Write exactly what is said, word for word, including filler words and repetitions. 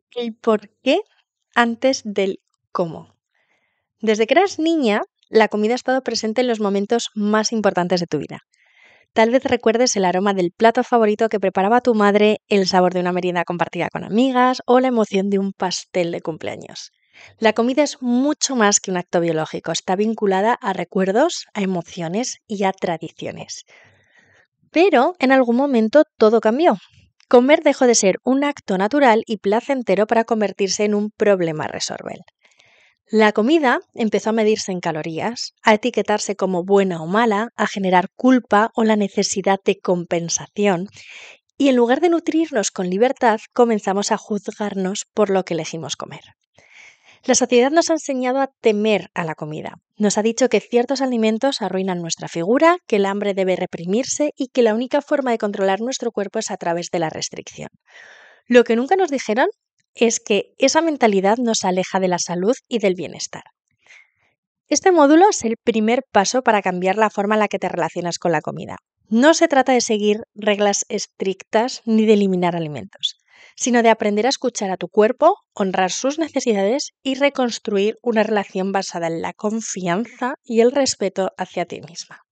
El por qué antes del cómo. Desde que eras niña, la comida ha estado presente en los momentos más importantes de tu vida. Tal vez recuerdes el aroma del plato favorito que preparaba tu madre, el sabor de una merienda compartida con amigas o la emoción de un pastel de cumpleaños. La comida es mucho más que un acto biológico, está vinculada a recuerdos, a emociones y a tradiciones. Pero en algún momento todo cambió. Comer dejó de ser un acto natural y placentero para convertirse en un problema a resolver. La comida empezó a medirse en calorías, a etiquetarse como buena o mala, a generar culpa o la necesidad de compensación, y en lugar de nutrirnos con libertad, comenzamos a juzgarnos por lo que elegimos comer. La sociedad nos ha enseñado a temer a la comida. Nos ha dicho que ciertos alimentos arruinan nuestra figura, que el hambre debe reprimirse y que la única forma de controlar nuestro cuerpo es a través de la restricción. Lo que nunca nos dijeron es que esa mentalidad nos aleja de la salud y del bienestar. Este módulo es el primer paso para cambiar la forma en la que te relacionas con la comida. No se trata de seguir reglas estrictas ni de eliminar alimentos, sino de aprender a escuchar a tu cuerpo, honrar sus necesidades y reconstruir una relación basada en la confianza y el respeto hacia ti misma.